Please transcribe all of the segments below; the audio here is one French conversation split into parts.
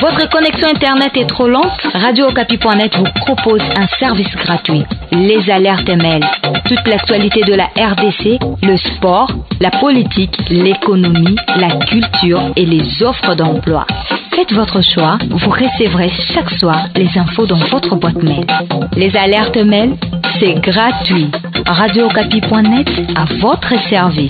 Votre connexion Internet est trop lente? RadioOkapi.net vous propose un service gratuit. Les alertes mail. Toute l'actualité de la RDC, le sport, la politique, l'économie, la culture et les offres d'emploi. Faites votre choix, vous recevrez chaque soir les infos dans votre boîte mail. Les alertes mail, c'est gratuit. RadioOkapi.net à votre service.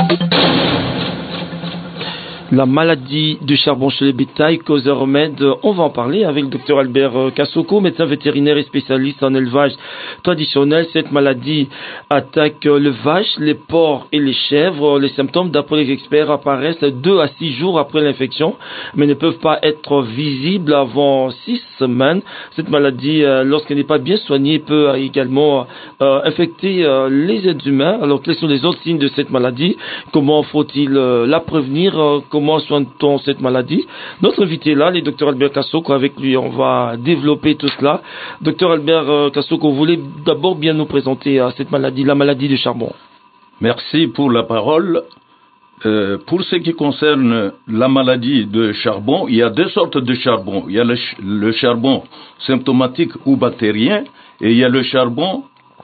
La maladie du charbon chez les bétails, cause et remède, on va en parler avec le docteur Albert Kassoko, médecin vétérinaire et spécialiste en élevage traditionnel. Cette maladie attaque les vaches, les porcs et les chèvres. Les symptômes, d'après les experts, apparaissent 2 à 6 jours après l'infection, mais ne peuvent pas être visibles avant 6 semaines. Cette maladie, lorsqu'elle n'est pas bien soignée, peut également infecter les êtres humains. Alors, quels sont les autres signes de cette maladie? Comment faut-il la prévenir? Comment soigne-t-on cette maladie? Notre invité est là, le docteur Albert Kassoko. Avec lui, on va développer tout cela. Docteur Albert Kassoko, vous voulez d'abord bien nous présenter cette maladie, la maladie du charbon? Merci pour la parole. Pour ce qui concerne la maladie de charbon, il y a 2 sortes de charbon. Il y a le charbon symptomatique ou bactérien et il y a le charbon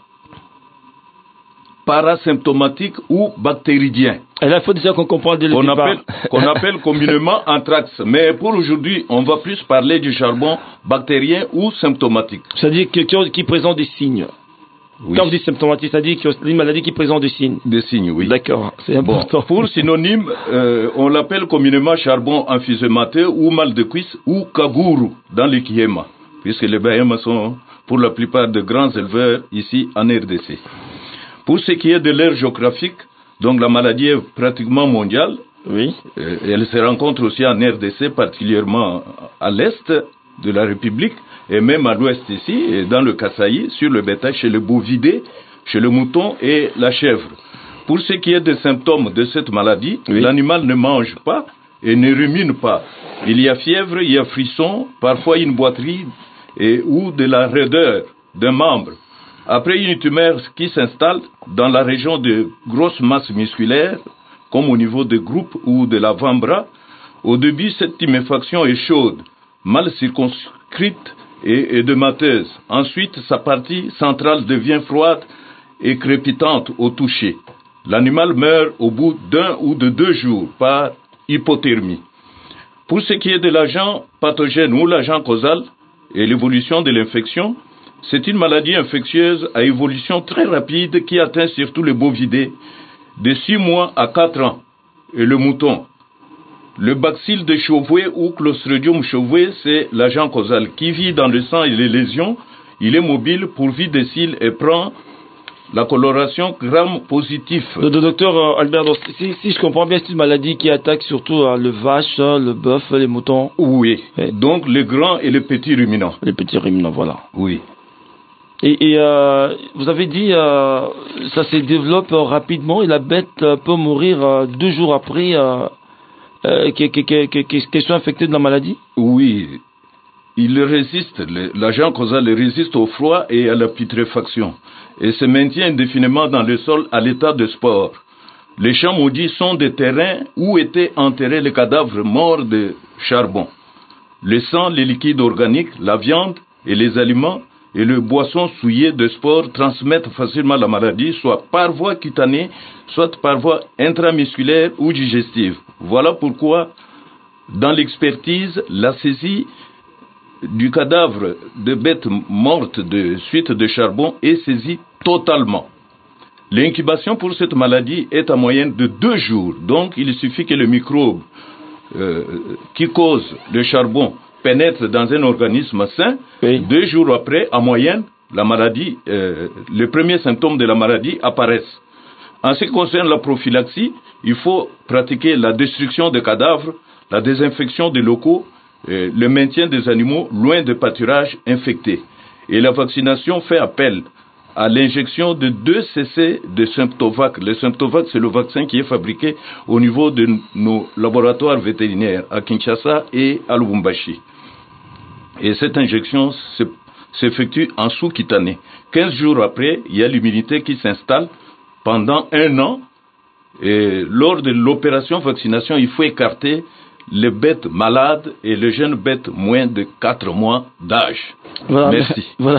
parasymptomatique ou bactéridien. Et là, il faut déjà qu'on comprenne dès le départ. Qu'on appelle communément anthrax. Mais pour aujourd'hui, on va plus parler du charbon bactérien ou symptomatique. C'est-à-dire qui présente des signes. Oui. Quand on dit symptomatique, c'est-à-dire que c'est une maladie qui présente des signes. Des signes, oui. D'accord, c'est important. Bon, pour synonyme, on l'appelle communément charbon emphysématé ou mal de cuisse ou kagourou dans les Kiyema, puisque les Bahema sont pour la plupart de grands éleveurs ici en RDC. Pour ce qui est de l'aire géographique, donc la maladie est pratiquement mondiale. Oui. Elle se rencontre aussi en RDC, particulièrement à l'est de la République, et même à l'ouest ici, et dans le Kasaï, sur le bétail, chez le bovidé, chez le mouton et la chèvre. Pour ce qui est des symptômes de cette maladie, oui, l'animal ne mange pas et ne rumine pas. Il y a fièvre, il y a frisson, parfois une boiterie ou de la raideur d'un membre. Après une tumeur qui s'installe dans la région de grosse masse musculaire, comme au niveau des groupes ou de l'avant-bras, au début cette tuméfaction est chaude, mal circonscrite et édémateuse. Ensuite, sa partie centrale devient froide et crépitante au toucher. L'animal meurt au bout d'1 ou de 2 jours par hypothermie. Pour ce qui est de l'agent pathogène ou l'agent causal et l'évolution de l'infection, c'est une maladie infectieuse à évolution très rapide qui atteint surtout les bovidés de 6 mois à 4 ans et le mouton. Le bacille de Chauvet ou Clostridium Chauvet, c'est l'agent causal qui vit dans le sang et les lésions. Il est mobile, pourvu de cils et prend la coloration gram-positif. Le docteur Albert, si je comprends bien, c'est une maladie qui attaque surtout le vache, le bœuf, les moutons. Oui, donc les grands et les petits ruminants. Les petits ruminants, voilà. Oui. Et vous avez dit ça se développe rapidement et la bête peut mourir 2 jours après qu'elle soit infectée de la maladie? Oui, il résiste, l'agent causal résiste au froid et à la putréfaction et se maintient indéfiniment dans le sol à l'état de spore. Les champs maudits sont des terrains où étaient enterrés les cadavres morts de charbon. Le sang, les liquides organiques, la viande et les aliments et le boisson souillé de spores transmettent facilement la maladie, soit par voie cutanée, soit par voie intramusculaire ou digestive. Voilà pourquoi, dans l'expertise, la saisie du cadavre de bêtes mortes de suite de charbon est saisie totalement. L'incubation pour cette maladie est en moyenne de 2 jours, donc il suffit que le microbe qui cause le charbon pénètre dans un organisme sain, oui. 2 jours après, en moyenne, la maladie, les premiers symptômes de la maladie apparaissent. En ce qui concerne la prophylaxie, il faut pratiquer la destruction des cadavres, la désinfection des locaux, le maintien des animaux loin de pâturages infectés. Et la vaccination fait appel à l'injection de 2 cc de Symptovac. Le Symptovac, c'est le vaccin qui est fabriqué au niveau de nos laboratoires vétérinaires à Kinshasa et à Lubumbashi. Et cette injection s'effectue en sous-cutané. 15 jours après, il y a l'immunité qui s'installe pendant 1 an. Et lors de l'opération vaccination, il faut écarter les bêtes malades et les jeunes bêtes moins de 4 mois d'âge. Voilà, merci. Voilà.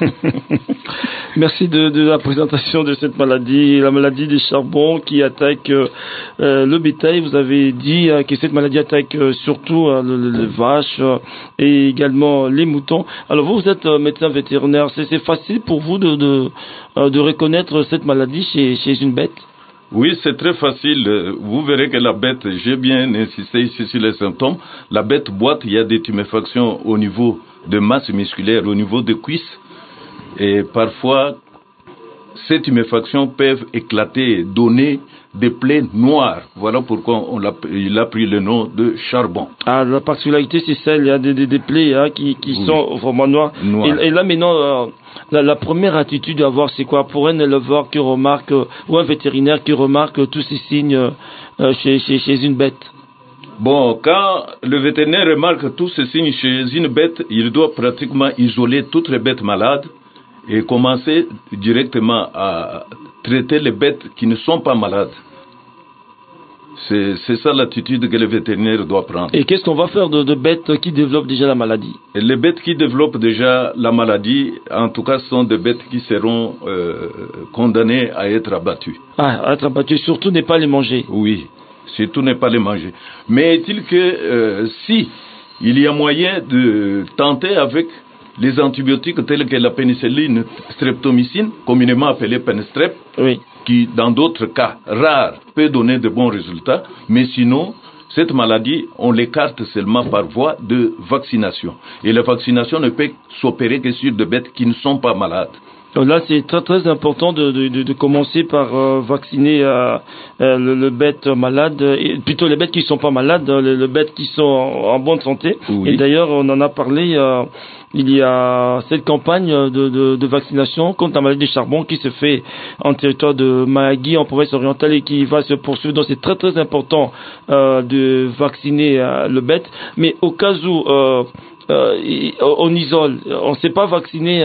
Merci de la présentation de cette maladie, la maladie des charbons qui attaque le bétail. Vous avez dit que cette maladie attaque surtout les vaches et également les moutons. Alors vous êtes médecin vétérinaire, c'est facile pour vous de reconnaître cette maladie chez une bête? Oui, c'est très facile. Vous verrez que la bête, j'ai bien insisté ici sur les symptômes, la bête boite, il y a des tuméfactions au niveau de masse musculaire, au niveau des cuisses. Et parfois, ces tuméfactions peuvent éclater et donner des plaies noires. Voilà pourquoi il a pris le nom de charbon. Ah, la particularité, c'est celle, il y a des plaies qui oui, sont vraiment noires. Et là, maintenant, la première attitude à avoir, c'est quoi? Pour un éleveur qui remarque, ou un vétérinaire qui remarque tous ces signes chez une bête? Bon, quand le vétérinaire remarque tous ces signes chez une bête, il doit pratiquement isoler toutes les bêtes malades et commencer directement à traiter les bêtes qui ne sont pas malades. C'est ça l'attitude que le vétérinaire doit prendre. Et qu'est-ce qu'on va faire de bêtes qui développent déjà la maladie? Et les bêtes qui développent déjà la maladie, en tout cas, sont des bêtes qui seront condamnées à être abattues. Ah, à être abattues, surtout ne pas les manger. Oui, surtout ne pas les manger. Mais est-il que si il y a moyen de tenter avec les antibiotiques tels que la pénicilline streptomycine, communément appelée Penstrep, oui, qui dans d'autres cas rares peut donner de bons résultats, mais sinon cette maladie on l'écarte seulement par voie de vaccination. Et la vaccination ne peut s'opérer que sur des bêtes qui ne sont pas malades. Donc là, c'est très très important de commencer par vacciner le bête malade, et plutôt les bêtes qui sont pas malades, les bêtes qui sont en bonne santé. Oui. Et d'ailleurs, on en a parlé. Il y a cette campagne de vaccination contre la maladie des charbons qui se fait en territoire de Mahagui, en province orientale, et qui va se poursuivre. Donc c'est très très important de vacciner le bête. Mais au cas où on isole, on ne sait pas vacciner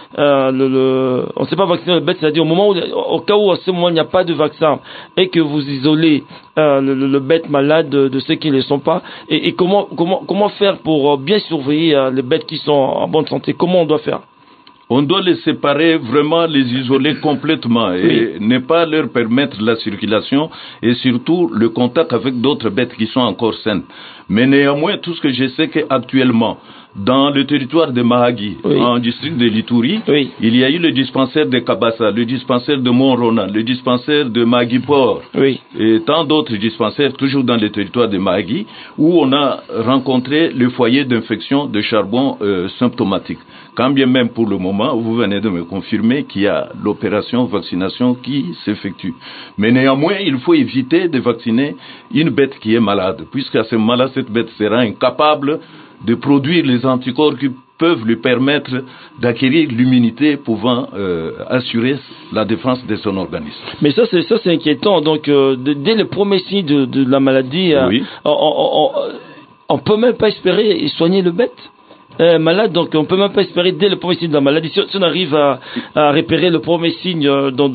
on sait pas vacciner le bête, c'est-à-dire au cas où à ce moment il n'y a pas de vaccin et que vous isolez le bête malade de ceux qui ne le sont pas, et comment faire pour bien surveiller les bêtes qui sont en bonne santé? Comment on doit faire? On doit les séparer, vraiment les isoler complètement et oui, ne pas leur permettre la circulation et surtout le contact avec d'autres bêtes qui sont encore saines. Mais néanmoins, tout ce que je sais qu'actuellement, dans le territoire de Mahagui, oui, en district de Lituri, oui, il y a eu le dispensaire de Kabassa, le dispensaire de Mont-Ronan, le dispensaire de Mahagui-Port, oui, et tant d'autres dispensaires, toujours dans le territoire de Mahagui, où on a rencontré le foyer d'infection de charbon symptomatique. Quand bien même pour le moment, vous venez de me confirmer qu'il y a l'opération vaccination qui s'effectue. Mais néanmoins, il faut éviter de vacciner une bête qui est malade, puisqu'à ce moment-là, cette bête sera incapable de produire les anticorps qui peuvent lui permettre d'acquérir l'immunité pouvant assurer la défense de son organisme. Mais ça c'est inquiétant. Donc dès le premier signe de la maladie, oui, on peut même pas espérer soigner le bête malade. Donc on peut même pas espérer dès le premier signe de la maladie. Si on arrive à repérer le premier signe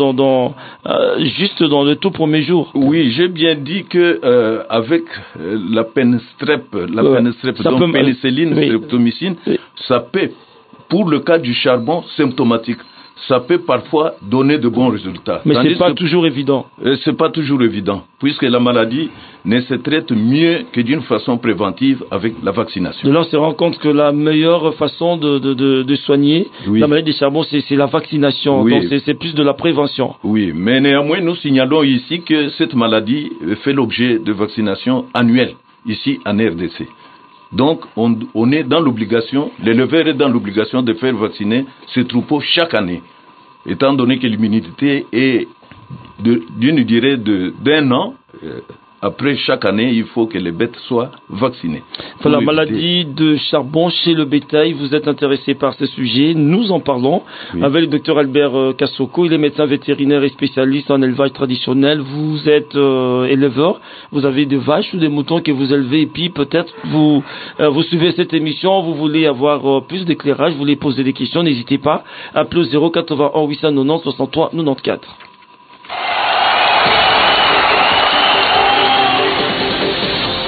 juste dans le tout premier jour. Oui, j'ai bien dit que avec la Penstrep, donc pénicilline, oui, streptomycine, oui, ça peut, pour le cas du charbon symptomatique, ça peut parfois donner de bons résultats. Mais c'est pas toujours évident. C'est pas toujours évident, puisque la maladie ne se traite mieux que d'une façon préventive avec la vaccination. De là, on se rend compte que la meilleure façon de soigner, oui, la maladie des charbons, c'est la vaccination. Oui. Donc c'est plus de la prévention. Oui, mais néanmoins, nous signalons ici que cette maladie fait l'objet de vaccinations annuelles, ici en RDC. Donc, on est dans l'obligation, l'éleveur est dans l'obligation de faire vacciner ses troupeaux chaque année, étant donné que l'immunité est d'une durée d'un an. Après chaque année, il faut que les bêtes soient vaccinées. Pour la maladie de charbon chez le bétail, vous êtes intéressé par ce sujet. Nous en parlons, oui, avec le docteur Albert Kassoko. Il est médecin vétérinaire et spécialiste en élevage traditionnel. Vous êtes éleveur. Vous avez des vaches ou des moutons que vous élevez. Et puis peut-être vous suivez cette émission, vous voulez avoir plus d'éclairage, vous voulez poser des questions. N'hésitez pas. Appelez au 081 890 63 94.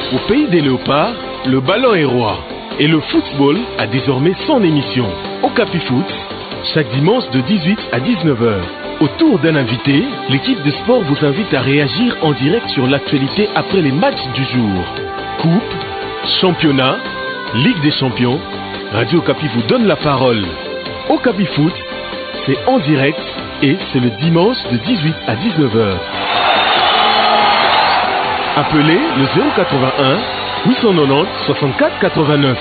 Au pays des léopards, le ballon est roi. Et le football a désormais son émission. Au Capifoot, chaque dimanche de 18 à 19h. Autour d'un invité, l'équipe de sport vous invite à réagir en direct sur l'actualité après les matchs du jour. Coupe, championnat, Ligue des champions, Radio Capi vous donne la parole. Au Capifoot, c'est en direct et c'est le dimanche de 18 à 19h. Appelez le 081 890 64 89.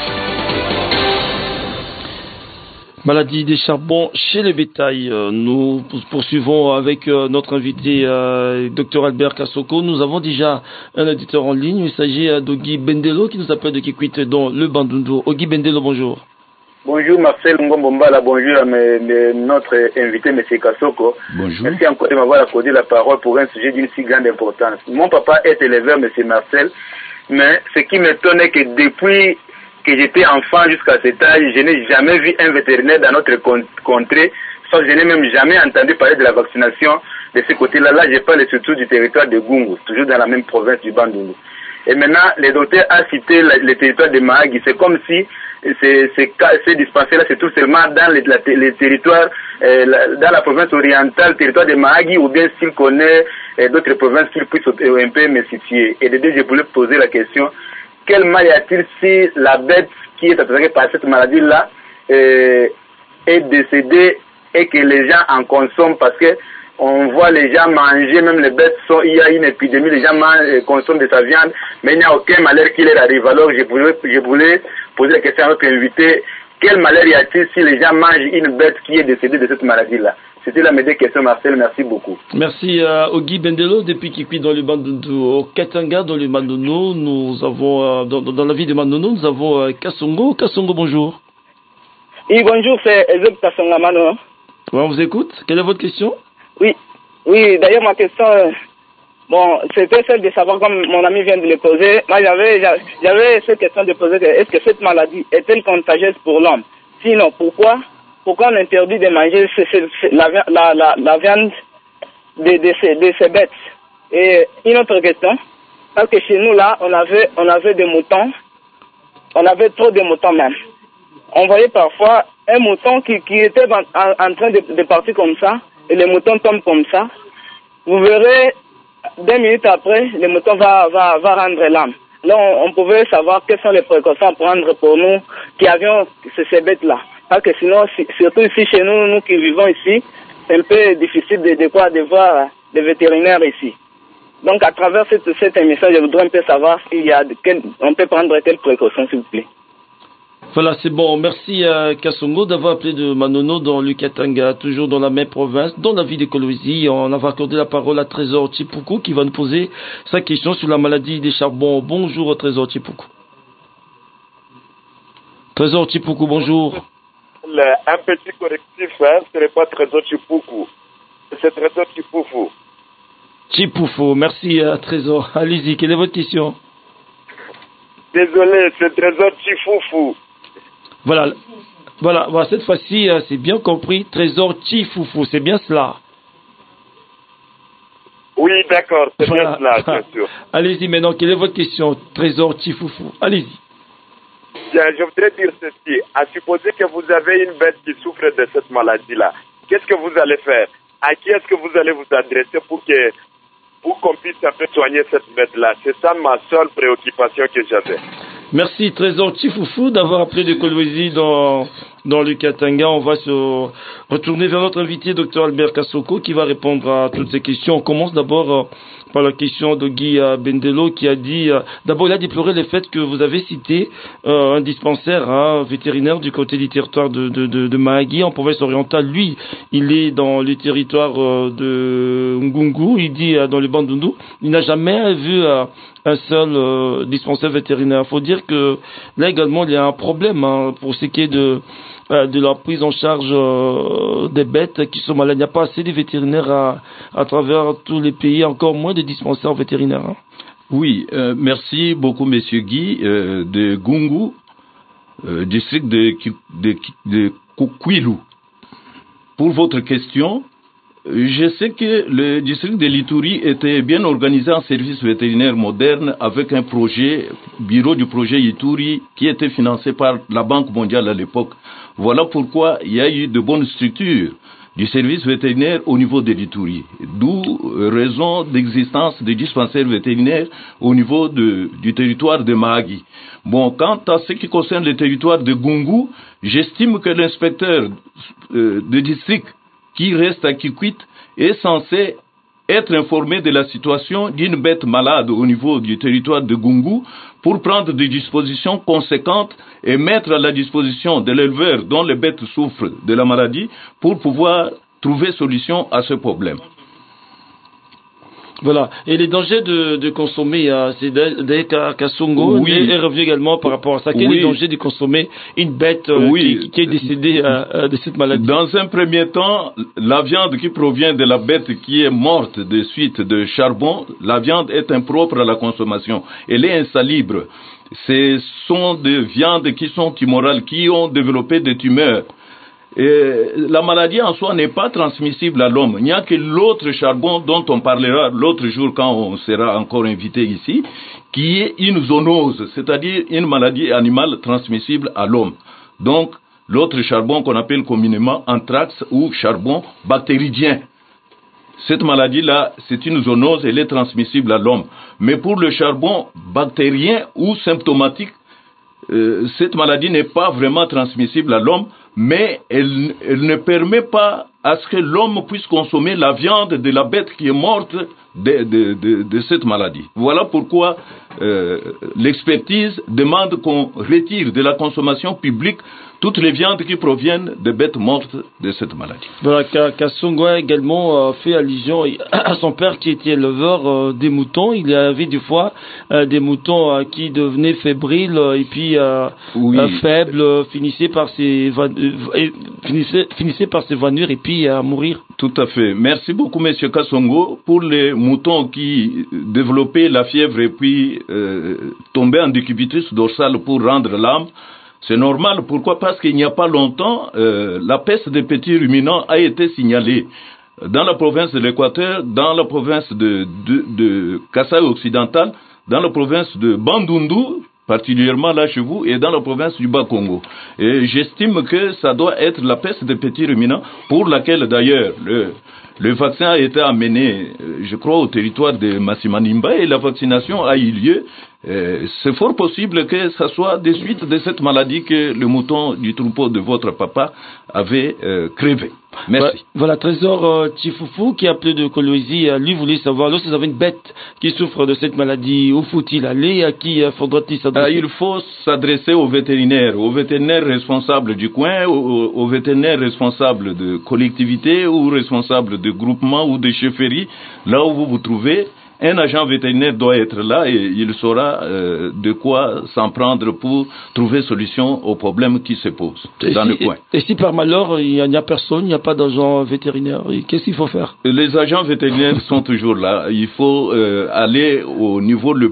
Maladie des charbons chez les bétails. Nous poursuivons avec notre invité, Dr Albert Kassoko. Nous avons déjà un auditeur en ligne. Il s'agit d'Ogi Bendelo qui nous appelle de Kikwit dans le Bandundu. Ogi Bendelo, bonjour. Bonjour Marcel Ngombombala, bonjour à notre invité M. Kassoko. Bonjour. Merci encore de m'avoir accordé la parole pour un sujet d'une si grande importance. Mon papa est éleveur, M. Marcel, mais ce qui m'étonne est que depuis que j'étais enfant jusqu'à cet âge, je n'ai jamais vu un vétérinaire dans notre contrée, sauf je n'ai même jamais entendu parler de la vaccination de ce côté-là. Là, je parle surtout du territoire de Gungu, toujours dans la même province du Bandundu. Et maintenant, le docteur a cité le territoire de Mahagi. C'est comme si ces dispensaires-là se trouvent seulement dans les territoires, dans la province orientale, territoire de Mahagi, ou bien s'il connaît d'autres provinces qu'il puisse un peu me situer. Et de deux, je voulais poser la question, quel mal y a-t-il si la bête qui est attaquée par cette maladie-là est décédée et que les gens en consomment parce que on voit les gens manger, même les bêtes il y a une épidémie, les gens consomment de sa viande, mais il n'y a aucun malheur qui leur arrive. Alors je voulais poser la question à notre invité, quel malheur y a-t-il si les gens mangent une bête qui est décédée de cette maladie-là? C'était là mes deux questions, Marcel, merci beaucoup. Merci Ogi Bendelo, depuis Kikwi dans le Bandundu. Au Katanga, dans le Bandundu, nous avons, dans la ville de Bandundu, nous avons Kassongo. Kassongo, bonjour. Oui, bonjour, c'est Ezeb Kassonga Mano. On vous écoute. Quelle est votre question? Oui, d'ailleurs, ma question, c'était celle de savoir, comme mon ami vient de le poser. Moi, j'avais cette question de poser, est-ce que cette maladie est-elle contagieuse pour l'homme? Sinon, pourquoi on interdit de manger la viande de ces bêtes? Et une autre question, parce que chez nous, là, on avait des moutons, on avait trop de moutons même. On voyait parfois un mouton qui était en train de partir comme ça, et le mouton tombe comme ça. Vous verrez, 2 minutes après, le mouton va rendre l'âme. Là, on pouvait savoir quelles sont les précautions à prendre pour nous qui avions ces bêtes-là. Parce que sinon, surtout ici chez nous, nous qui vivons ici, c'est un peu difficile de voir des vétérinaires ici. Donc, à travers cette émission, je voudrais un peu savoir on peut prendre quelles précautions, s'il vous plaît. Voilà, c'est bon. Merci à Kassongo d'avoir appelé de Manono dans le Katanga, toujours dans la même province, dans la ville de Kolwezi. On va accorder la parole à Trésor Chipuku qui va nous poser sa question sur la maladie des charbons. Bonjour Trésor Chipuku. Trésor Chipuku, bonjour. Un petit correctif, ce n'est pas Trésor Chipuku, c'est Trésor Chipoufou. Chipoufou, merci Trésor. Allez-y, quelle est votre question? Désolé, c'est Trésor Chifoufou. Voilà, cette fois-ci, c'est bien compris. Trésor Chifoufou, c'est bien cela. Oui, d'accord, c'est bien cela, bien sûr. Allez-y maintenant, quelle est votre question, Trésor Chifoufou? Allez-y. Je voudrais dire ceci. À supposer que vous avez une bête qui souffre de cette maladie-là, qu'est-ce que vous allez faire? À qui est-ce que vous allez vous adresser pour qu'on puisse un peu soigner cette bête-là? C'est ça ma seule préoccupation que j'avais. Merci Trésor Chifoufou d'avoir appelé de Kolwezi dans le Katanga. On va se retourner vers notre invité, Dr Albert Kassoko, qui va répondre à toutes ces questions. On commence d'abord par la question de Guy Bendelo qui a dit, d'abord il a déploré le fait que vous avez cité un dispensaire vétérinaire du côté du territoire de Mahagi en province orientale. Lui, il est dans le territoire de Ngungu, il dit dans le Bandundu, il n'a jamais vu un seul dispensaire vétérinaire. Il faut dire que là également il y a un problème pour ce qui est de la prise en charge des bêtes qui sont malades. Il n'y a pas assez de vétérinaires à travers tous les pays, encore moins de dispensaires vétérinaires. Oui, merci beaucoup Monsieur Guy de Gungu, district de Kukwilu. Pour votre question, Je sais que le district de l'Ituri était bien organisé en service vétérinaire moderne avec un projet, bureau du projet Ituri, qui était financé par la Banque mondiale à l'époque. Voilà pourquoi il y a eu de bonnes structures du service vétérinaire au niveau de l'Ituri. D'où raison d'existence des dispensaires vétérinaires au niveau du territoire de Mahagi. Bon, quant à ce qui concerne le territoire de Gungu, j'estime que l'inspecteur de district qui reste à Kikwit est censé être informé de la situation d'une bête malade au niveau du territoire de Gungu pour prendre des dispositions conséquentes et mettre à la disposition de l'éleveur dont les bêtes souffrent de la maladie pour pouvoir trouver solution à ce problème. Voilà. Et les dangers de consommer, c'est dès Kasongo, oui. est revenu également par rapport à ça. Quel est le danger de consommer une bête qui est décédée de cette maladie? Dans un premier temps, la viande qui provient de la bête qui est morte de suite de charbon, la viande est impropre à la consommation. Elle est insalubre. Ce sont des viandes qui sont tumorales, qui ont développé des tumeurs. Et la maladie en soi n'est pas transmissible à l'homme. Il n'y a que l'autre charbon dont on parlera l'autre jour quand on sera encore invité ici, qui est une zoonose, c'est-à-dire une maladie animale transmissible à l'homme. Donc, l'autre charbon qu'on appelle communément anthrax ou charbon bactéridien. Cette maladie-là, c'est une zoonose, elle est transmissible à l'homme. Mais pour le charbon bactérien ou symptomatique, cette maladie n'est pas vraiment transmissible à l'homme, mais elle ne permet pas à ce que l'homme puisse consommer la viande de la bête qui est morte de cette maladie. Voilà pourquoi l'expertise demande qu'on retire de la consommation publique toutes les viandes qui proviennent des bêtes mortes de cette maladie. Voilà, Kasongo a également fait allusion à son père qui était éleveur des moutons. Il y avait des fois des moutons qui devenaient fébriles et puis faibles, finissaient par s'évanouir et puis à mourir. Tout à fait. Merci beaucoup, Monsieur Kasongo. Pour les moutons qui développaient la fièvre et puis tombaient en décubitus dorsal pour rendre l'âme, c'est normal. Pourquoi? Parce qu'il n'y a pas longtemps, la peste des petits ruminants a été signalée dans la province de l'Équateur, dans la province de Kasaï occidental, dans la province de Bandundu, particulièrement là chez vous, et dans la province du Bas-Congo. Et j'estime que ça doit être la peste des petits ruminants, pour laquelle d'ailleurs le vaccin a été amené, je crois, au territoire de Massimanimba, et la vaccination a eu lieu. C'est fort possible que ça soit des suites de cette maladie que le mouton du troupeau de votre papa avait crevé. Merci. Voilà, Trésor Tifoufou qui a appelé de Kolwezi, lui voulait savoir, lorsque vous avez une bête qui souffre de cette maladie, où faut-il aller? À qui faudra-t-il s'adresser? Il faut s'adresser au vétérinaire responsable du coin, au vétérinaire responsable de collectivité ou responsable de groupement ou de chefferie, là où vous vous trouvez. Un agent vétérinaire doit être là et il saura de quoi s'en prendre pour trouver solution aux problèmes qui se posent dans le coin. Et si par malheur il n'y a personne, il n'y a pas d'agent vétérinaire, qu'est-ce qu'il faut faire? Les agents vétérinaires sont toujours là. Il faut aller au niveau le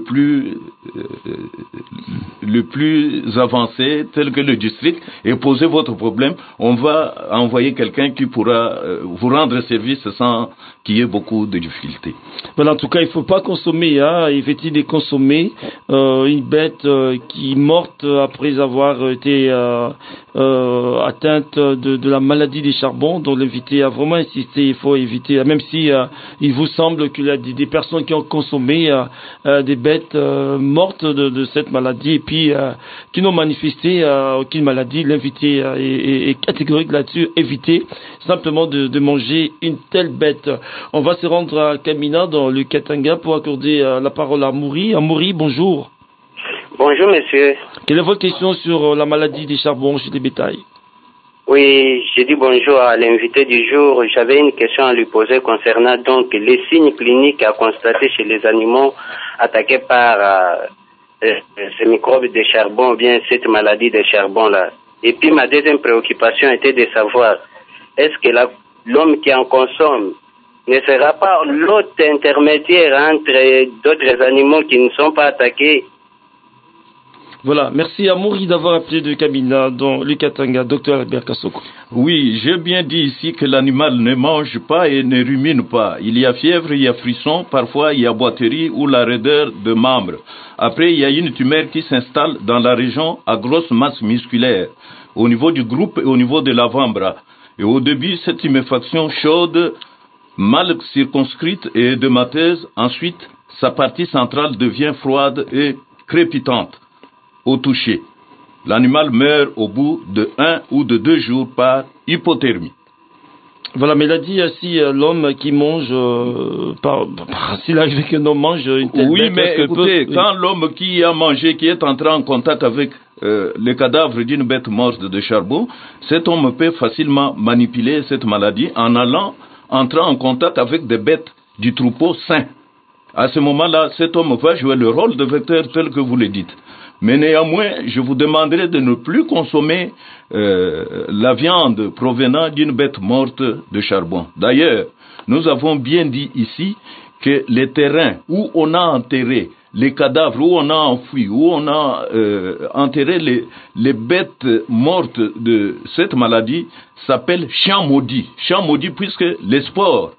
plus avancé, tel que le district, et poser votre problème. On va envoyer quelqu'un qui pourra vous rendre service sans qu'il y ait beaucoup de difficultés. Voilà, en tout cas, il ne faut pas consommer, éviter de consommer une bête qui est morte après avoir été atteinte de la maladie des charbons. Donc l'invité a vraiment insisté, il faut éviter, même si il vous semble qu'il y a des personnes qui ont consommé des bêtes mortes de cette maladie et puis qui n'ont manifesté aucune maladie. L'invité est catégorique là-dessus, éviter simplement de manger une telle bête. On va se rendre à Kamina dans le Katanga pour accorder la parole à Mouri. Mouri, bonjour. Bonjour, monsieur. Quelle est votre question sur la maladie des charbons chez les bétails? Oui, j'ai dit bonjour à l'invité du jour. J'avais une question à lui poser concernant donc les signes cliniques à constater chez les animaux attaqués par ces microbes de charbon, ou bien cette maladie de charbon-là. Et puis ma deuxième préoccupation était de savoir, est-ce que l'homme qui en consomme ne sera pas l'autre intermédiaire entre d'autres animaux qui ne sont pas attaqués? Voilà, merci à Mouri d'avoir appelé de Kamina dans le Katanga, Dr Albert Kassoko. Oui, j'ai bien dit ici que l'animal ne mange pas et ne rumine pas. Il y a fièvre, il y a frisson, parfois il y a boiterie ou la raideur de membres. Après, il y a une tumeur qui s'installe dans la région à grosse masse musculaire, au niveau du groupe et au niveau de l'avant-bras. Et au début, cette tuméfaction chaude, mal circonscrite et édémateuse, ensuite, sa partie centrale devient froide et crépitante au toucher. L'animal meurt au bout de 1 ou de 2 jours par hypothermie. Voilà, mais il a dit si l'homme qui mange, s'il arrive qu'un homme mange une telle oui, bête, mais écoutez, quand l'homme qui a mangé, qui est entré en contact avec le cadavre d'une bête morte de charbon, cet homme peut facilement manipuler cette maladie en entrant en contact avec des bêtes du troupeau sain. À ce moment-là, cet homme va jouer le rôle de vecteur tel que vous le dites. Mais néanmoins, je vous demanderai de ne plus consommer la viande provenant d'une bête morte de charbon. D'ailleurs, nous avons bien dit ici que les terrains où on a enterré les cadavres, où on a enfoui, où on a enterré les bêtes mortes de cette maladie s'appellent champs maudits. Champs maudits puisque les spores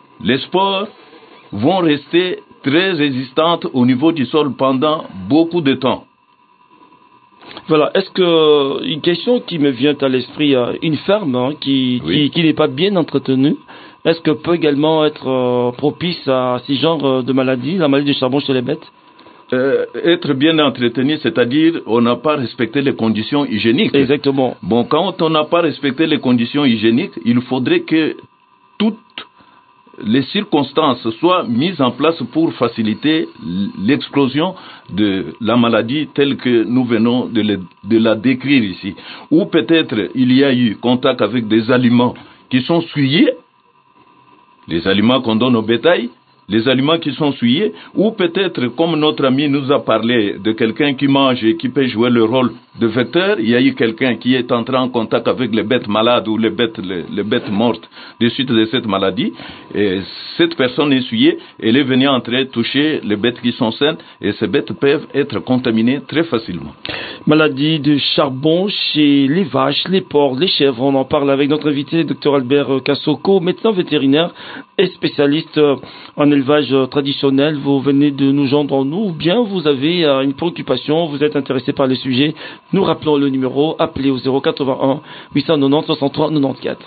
vont rester très résistantes au niveau du sol pendant beaucoup de temps. Voilà, est-ce que une question qui me vient à l'esprit, une ferme qui n'est pas bien entretenue, est-ce que peut également être propice à ce genre de maladie, la maladie du charbon chez les bêtes? Être bien entretenu, c'est-à-dire on n'a pas respecté les conditions hygiéniques. Exactement. Bon, quand on n'a pas respecté les conditions hygiéniques, il faudrait que toutes les circonstances soient mises en place pour faciliter l'explosion de la maladie telle que nous venons de la décrire ici. Ou peut-être il y a eu contact avec des aliments qui sont souillés, les aliments qu'on donne au bétail, les aliments qui sont souillés, ou peut-être, comme notre ami nous a parlé de quelqu'un qui mange et qui peut jouer le rôle de vecteur, il y a eu quelqu'un qui est entré en contact avec les bêtes malades ou les bêtes mortes de suite de cette maladie, et cette personne est souillée, elle est venue entrer, toucher les bêtes qui sont saines, et ces bêtes peuvent être contaminées très facilement. Maladie de charbon chez les vaches, les porcs, les chèvres, on en parle avec notre invité, Dr Albert Kassoko, médecin vétérinaire et spécialiste en élevage traditionnel. Vous venez de nous joindre en nous, ou bien vous avez une préoccupation, vous êtes intéressé par le sujet. Nous rappelons le numéro, appelez au 081 890 63 94.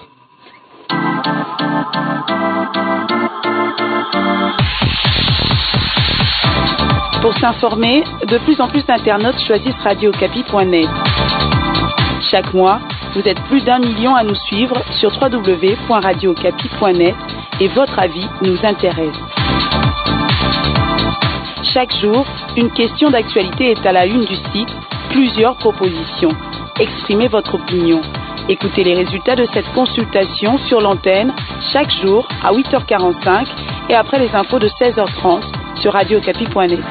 Pour s'informer, de plus en plus d'internautes choisissent radiocapi.net. Chaque mois, vous êtes plus d'1 million à nous suivre sur www.radiocapi.net et votre avis nous intéresse. Chaque jour, une question d'actualité est à la une du site, plusieurs propositions. Exprimez votre opinion. Écoutez les résultats de cette consultation sur l'antenne chaque jour à 8h45 et après les infos de 16h30 sur radiocapi.net.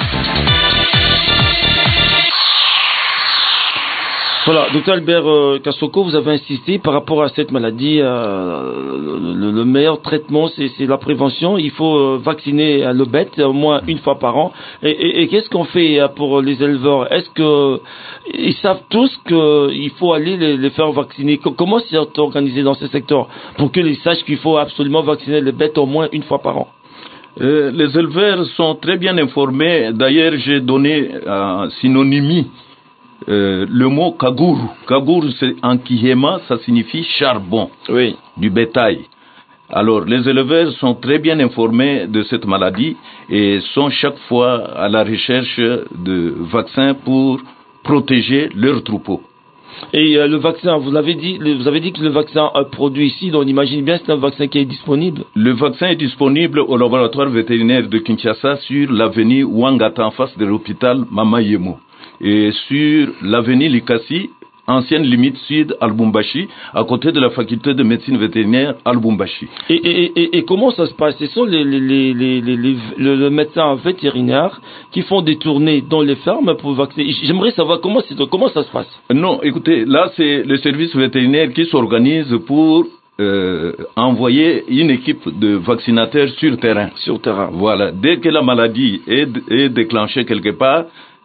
Voilà, Dr Albert Kassoko, vous avez insisté par rapport à cette maladie. Le meilleur traitement, c'est la prévention. Il faut vacciner le bête au moins une fois par an. Et qu'est-ce qu'on fait pour les éleveurs? Est-ce que ils savent tous qu'il faut aller les faire vacciner? Comment c'est organisé dans ce secteur pour qu'ils sachent qu'il faut absolument vacciner les bêtes au moins une fois par an? Les éleveurs sont très bien informés. D'ailleurs, j'ai donné synonymie le mot kagouru. Kagouru, c'est en Kihema, ça signifie charbon, oui, du bétail. Alors, les éleveurs sont très bien informés de cette maladie et sont chaque fois à la recherche de vaccins pour protéger leurs troupeaux. Et le vaccin, vous avez dit que le vaccin produit ici, donc on imagine bien que c'est un vaccin qui est disponible. Le vaccin est disponible au laboratoire vétérinaire de Kinshasa sur l'avenue Ouangata en face de l'hôpital Mama Yemo. Et sur l'avenue Likasi, ancienne limite sud à Lubumbashi, à côté de la faculté de médecine vétérinaire à Lubumbashi. Et comment ça se passe? Ce sont le médecin vétérinaire qui font des tournées dans les fermes pour vacciner. J'aimerais savoir comment ça se passe. Non, écoutez, là c'est le service vétérinaire qui s'organise pour envoyer une équipe de vaccinateurs sur terrain. Sur terrain. Voilà. Dès que la maladie est déclenchée quelque part,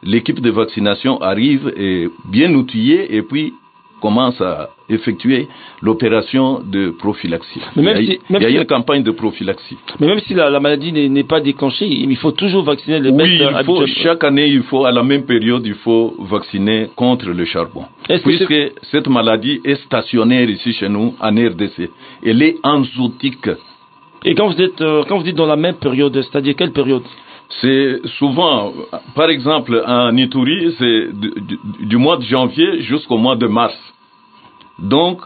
l'équipe de vaccination arrive et bien outillée et puis commence à effectuer l'opération de prophylaxie. Il y a une campagne de prophylaxie. Mais même si la maladie n'est pas déclenchée, il faut toujours vacciner les bêtes. Oui, chaque année, à la même période, il faut vacciner contre le charbon. Puisque cette maladie est stationnaire ici chez nous, en RDC. Elle est enzootique. Et quand vous dites dans la même période, c'est-à-dire quelle période? C'est souvent, par exemple, en Ituri, c'est du mois de janvier jusqu'au mois de mars. Donc,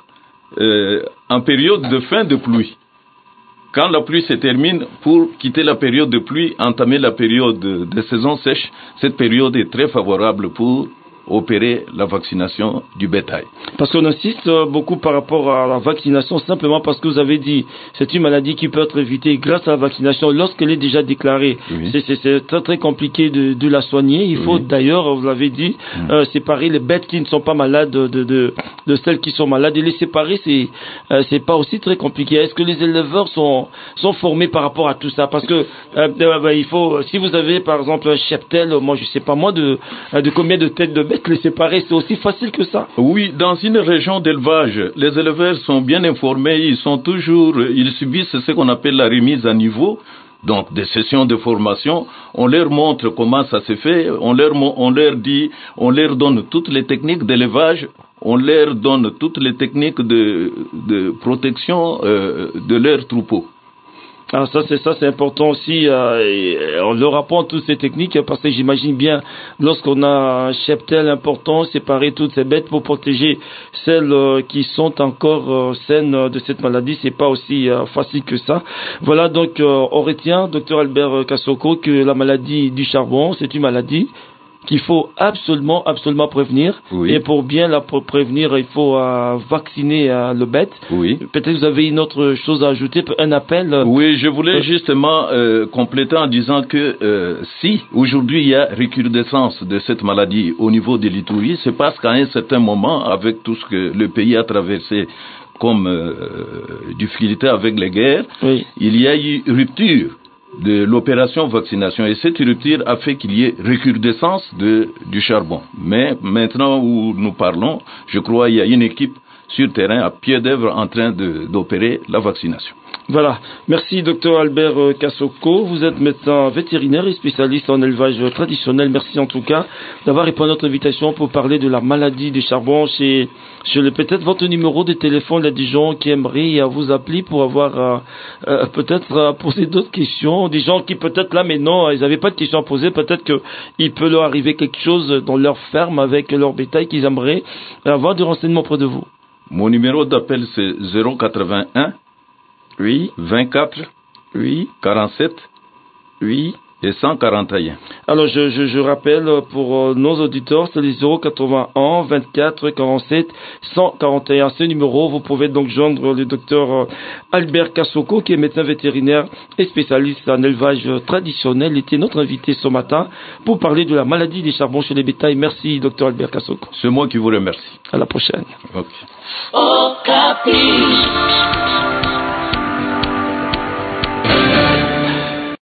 en période de fin de pluie. Quand la pluie se termine, pour quitter la période de pluie, entamer la période de saison sèche, cette période est très favorable pour opérer la vaccination du bétail. Parce qu'on insiste beaucoup par rapport à la vaccination, simplement parce que vous avez dit c'est une maladie qui peut être évitée grâce à la vaccination lorsqu'elle est déjà déclarée. Oui. C'est très très compliqué de la soigner. Il faut d'ailleurs, vous l'avez dit, séparer les bêtes qui ne sont pas malades de celles qui sont malades. Et les séparer, c'est pas aussi très compliqué. Est-ce que les éleveurs sont formés par rapport à tout ça? Parce que il faut, si vous avez par exemple un cheptel, moi je sais pas moi de combien de têtes de bêtes les séparer, c'est aussi facile que ça. Oui, dans une région d'élevage, les éleveurs sont bien informés, ils subissent ce qu'on appelle la remise à niveau, donc des sessions de formation. On leur montre comment ça se fait, on leur donne toutes les techniques d'élevage, on leur donne toutes les techniques de protection de leurs troupeaux. Ah, c'est important aussi, et on leur apprend toutes ces techniques, parce que j'imagine bien, lorsqu'on a un cheptel important, séparer toutes ces bêtes pour protéger celles qui sont encore saines de cette maladie, c'est pas aussi facile que ça. Voilà, donc on retient, Dr Albert Kassoko, que la maladie du charbon, c'est une maladie qu'il faut absolument prévenir. Oui. Et pour bien la prévenir, il faut vacciner le bête. Oui. Peut-être vous avez une autre chose à ajouter, un appel. Oui, je voulais justement compléter en disant que si aujourd'hui il y a recrudescence de cette maladie au niveau de l'Ituri, c'est parce qu'à un certain moment, avec tout ce que le pays a traversé comme difficulté avec les guerres, il y a eu rupture de l'opération vaccination, et cette rupture a fait qu'il y ait recrudescence du charbon. Mais maintenant où nous parlons, je crois qu'il y a une équipe sur terrain à pied d'œuvre en train d'opérer la vaccination. Voilà. Merci Dr Albert Kassoko. Vous êtes médecin vétérinaire et spécialiste en élevage traditionnel. Merci en tout cas d'avoir répondu à notre invitation pour parler de la maladie du charbon. Peut-être votre numéro de téléphone, il y a des gens qui aimeraient vous appeler pour avoir peut-être poser d'autres questions. Des gens qui peut-être là maintenant ils n'avaient pas de questions à poser. Peut-être qu'il peut leur arriver quelque chose dans leur ferme avec leur bétail qu'ils aimeraient avoir des renseignements auprès de vous. Mon numéro d'appel c'est 081 24 47 et 141. Alors je rappelle pour nos auditeurs, c'est les 081 24 47 141. Ce numéro, vous pouvez donc joindre le docteur Albert Kassoko, qui est médecin vétérinaire et spécialiste en élevage traditionnel. Il était notre invité ce matin pour parler de la maladie des charbons chez les bétails. Merci docteur Albert Kassoko. C'est moi qui vous remercie. À la prochaine. Okay.